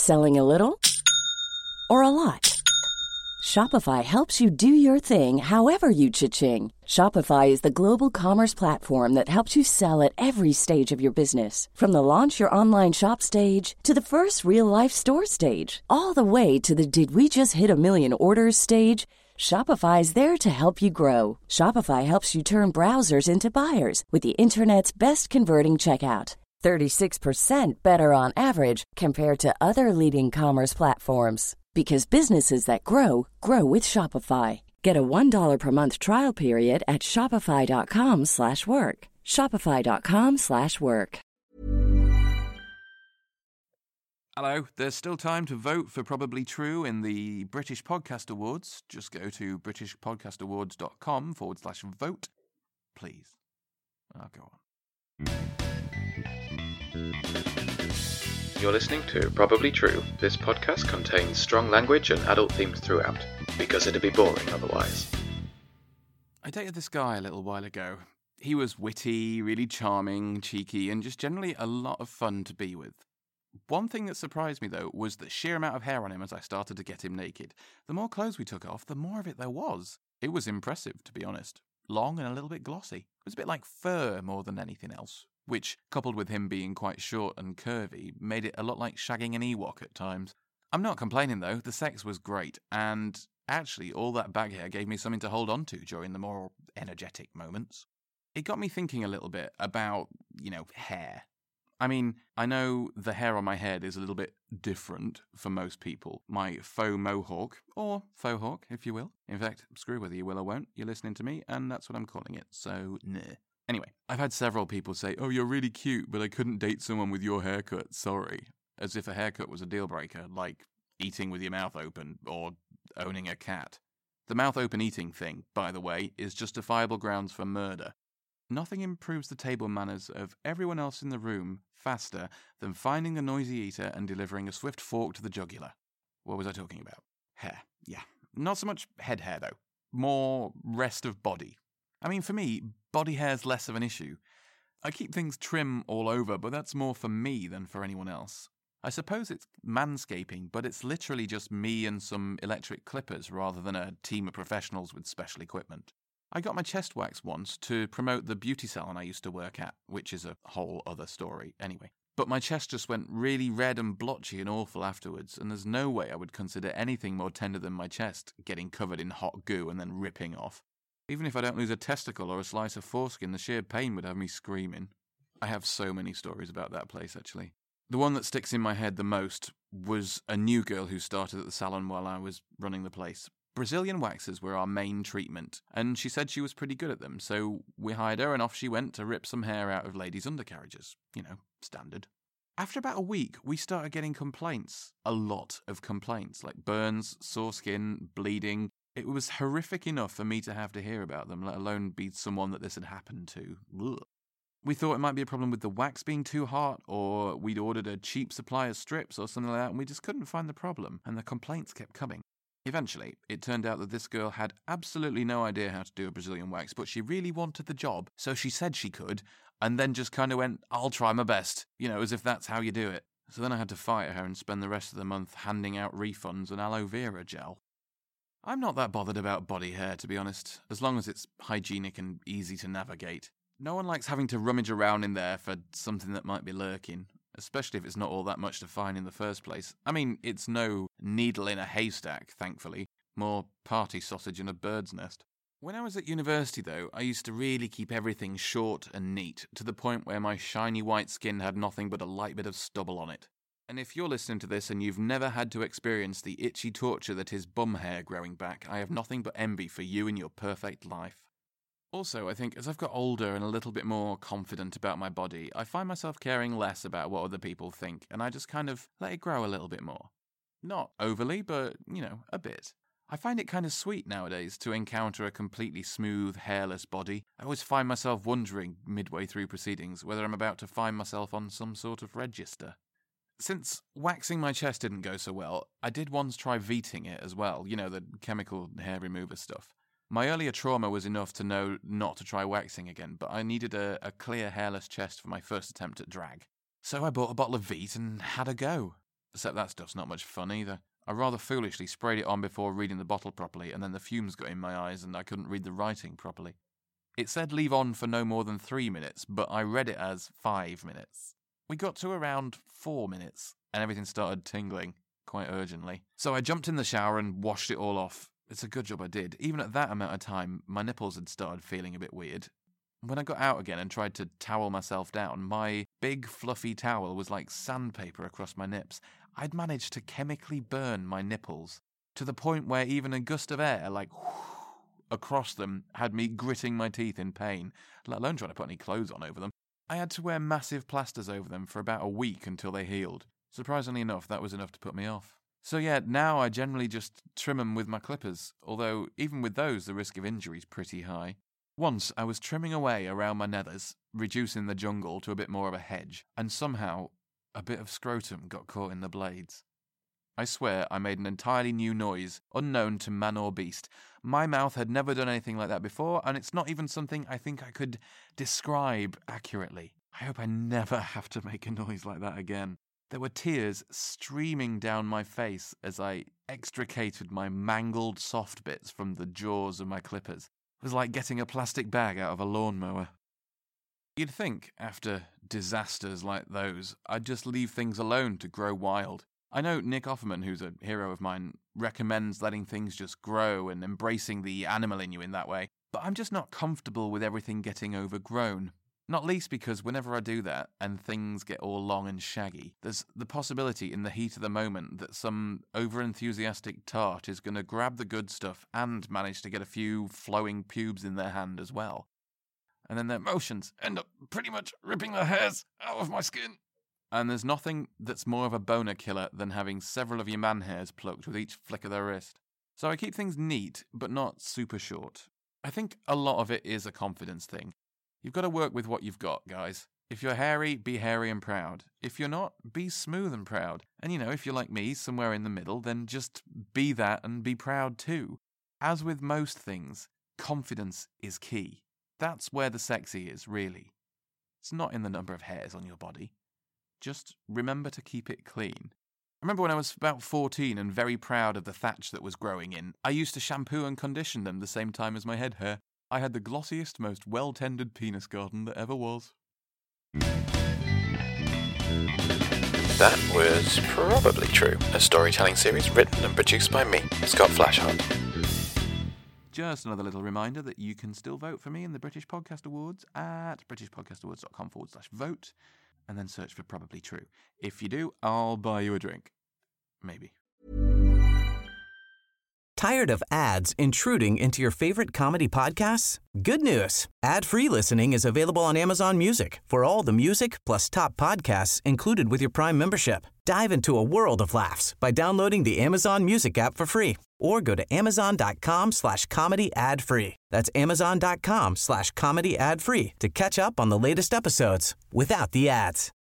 Selling a little or a lot? Shopify helps you do your thing however you cha-ching. Shopify is the global commerce platform that helps you sell at every stage of your business. From the launch your online shop stage to the first real-life store stage, all the way to the did we just hit a million orders stage. Shopify is there to help you grow. Shopify helps you turn browsers into buyers with the internet's best converting checkout. 36% better on average compared to other leading commerce platforms. Because businesses that grow, grow with Shopify. Get a $1 per month trial period at shopify.com/work. Shopify.com/work. Hello, there's still time to vote for Probably True in the British Podcast Awards. Just go to britishpodcastawards.com/vote, please. I'll go on. You're listening to Probably True. This podcast contains strong language and adult themes throughout, because it'd be boring otherwise. I dated this guy a little while ago. He was witty, really charming, cheeky, and just generally a lot of fun to be with. One thing that surprised me, though, was the sheer amount of hair on him as I started to get him naked. The more clothes we took off, the more of it there was. It was impressive, to be honest. Long and a little bit glossy. It was a bit like fur more than anything else, which, coupled with him being quite short and curvy, made it a lot like shagging an Ewok at times. I'm not complaining, though. The sex was great, and actually all that bag hair gave me something to hold on to during the more energetic moments. It got me thinking a little bit about, hair. I mean, I know the hair on my head is a little bit different for most people. My faux mohawk, or faux hawk, if you will. In fact, screw whether you will or won't. You're listening to me, and that's what I'm calling it, so nah. Anyway, I've had several people say, "Oh, you're really cute, but I couldn't date someone with your haircut, sorry." As if a haircut was a deal breaker, like eating with your mouth open, or owning a cat. The mouth open eating thing, by the way, is justifiable grounds for murder. Nothing improves the table manners of everyone else in the room faster than finding the noisy eater and delivering a swift fork to the jugular. What was I talking about? Hair, yeah. Not so much head hair, though. More rest of body. I mean, for me, body hair's less of an issue. I keep things trim all over, but that's more for me than for anyone else. I suppose it's manscaping, but it's literally just me and some electric clippers rather than a team of professionals with special equipment. I got my chest waxed once to promote the beauty salon I used to work at, which is a whole other story anyway. But my chest just went really red and blotchy and awful afterwards, and there's no way I would consider anything more tender than my chest getting covered in hot goo and then ripping off. Even if I don't lose a testicle or a slice of foreskin, the sheer pain would have me screaming. I have so many stories about that place, actually. The one that sticks in my head the most was a new girl who started at the salon while I was running the place. Brazilian waxes were our main treatment, and she said she was pretty good at them, so we hired her and off she went to rip some hair out of ladies' undercarriages. Standard. After about a week, we started getting complaints. A lot of complaints, like burns, sore skin, bleeding. It was horrific enough for me to have to hear about them, let alone be someone that this had happened to. Ugh. We thought it might be a problem with the wax being too hot, or we'd ordered a cheap supply of strips or something like that, and we just couldn't find the problem, and the complaints kept coming. Eventually, it turned out that this girl had absolutely no idea how to do a Brazilian wax, but she really wanted the job, so she said she could, and then just kind of went, "I'll try my best," as if that's how you do it. So then I had to fire her and spend the rest of the month handing out refunds and aloe vera gel. I'm not that bothered about body hair, to be honest, as long as it's hygienic and easy to navigate. No one likes having to rummage around in there for something that might be lurking, especially if it's not all that much to find in the first place. I mean, it's no needle in a haystack, thankfully. More party sausage in a bird's nest. When I was at university, though, I used to really keep everything short and neat, to the point where my shiny white skin had nothing but a light bit of stubble on it. And if you're listening to this and you've never had to experience the itchy torture that is bum hair growing back, I have nothing but envy for you and your perfect life. Also, I think as I've got older and a little bit more confident about my body, I find myself caring less about what other people think, and I just kind of let it grow a little bit more. Not overly, but, a bit. I find it kind of sweet nowadays to encounter a completely smooth, hairless body. I always find myself wondering, midway through proceedings, whether I'm about to find myself on some sort of register. Since waxing my chest didn't go so well, I did once try Veeting it as well, the chemical hair remover stuff. My earlier trauma was enough to know not to try waxing again, but I needed a clear, hairless chest for my first attempt at drag. So I bought a bottle of Veet and had a go. except that stuff's not much fun either. I rather foolishly sprayed it on before reading the bottle properly, and then the fumes got in my eyes and I couldn't read the writing properly. It said leave on for no more than 3 minutes, but I read it as 5 minutes. We got to around 4 minutes, and everything started tingling quite urgently. So I jumped in the shower and washed it all off. It's a good job I did. Even at that amount of time, my nipples had started feeling a bit weird. When I got out again and tried to towel myself down, my big fluffy towel was like sandpaper across my nips. I'd managed to chemically burn my nipples to the point where even a gust of air, like across them, had me gritting my teeth in pain, let alone trying to put any clothes on over them. I had to wear massive plasters over them for about a week until they healed. Surprisingly enough, that was enough to put me off. So yeah, now I generally just trim them with my clippers, although even with those the risk of injury is pretty high. Once I was trimming away around my nethers, reducing the jungle to a bit more of a hedge, and somehow a bit of scrotum got caught in the blades. I swear I made an entirely new noise, unknown to man or beast. My mouth had never done anything like that before, and it's not even something I think I could describe accurately. I hope I never have to make a noise like that again. There were tears streaming down my face as I extricated my mangled soft bits from the jaws of my clippers. It was like getting a plastic bag out of a lawnmower. You'd think, after disasters like those, I'd just leave things alone to grow wild. I know Nick Offerman, who's a hero of mine, recommends letting things just grow and embracing the animal in you in that way, but I'm just not comfortable with everything getting overgrown. Not least because whenever I do that, and things get all long and shaggy, there's the possibility in the heat of the moment that some over-enthusiastic tart is going to grab the good stuff and manage to get a few flowing pubes in their hand as well. And then their motions end up pretty much ripping the hairs out of my skin. And there's nothing that's more of a boner killer than having several of your man hairs plucked with each flick of their wrist. So I keep things neat, but not super short. I think a lot of it is a confidence thing. You've got to work with what you've got, guys. If you're hairy, be hairy and proud. If you're not, be smooth and proud. And if you're like me, somewhere in the middle, then just be that and be proud too. As with most things, confidence is key. That's where the sexy is, really. It's not in the number of hairs on your body. Just remember to keep it clean. I remember when I was about 14 and very proud of the thatch that was growing in, I used to shampoo and condition them the same time as my head hair. I had the glossiest, most well-tended penis garden that ever was. That was Probably True, a storytelling series written and produced by me, Scott Flashheart. Just another little reminder that you can still vote for me in the British Podcast Awards at britishpodcastawards.com/vote, and then search for Probably True. If you do, I'll buy you a drink. Maybe. Tired of ads intruding into your favorite comedy podcasts? Good news. Ad-free listening is available on Amazon Music for all the music plus top podcasts included with your Prime membership. Dive into a world of laughs by downloading the Amazon Music app for free or go to amazon.com/comedy ad-free. That's amazon.com/comedy ad-free to catch up on the latest episodes without the ads.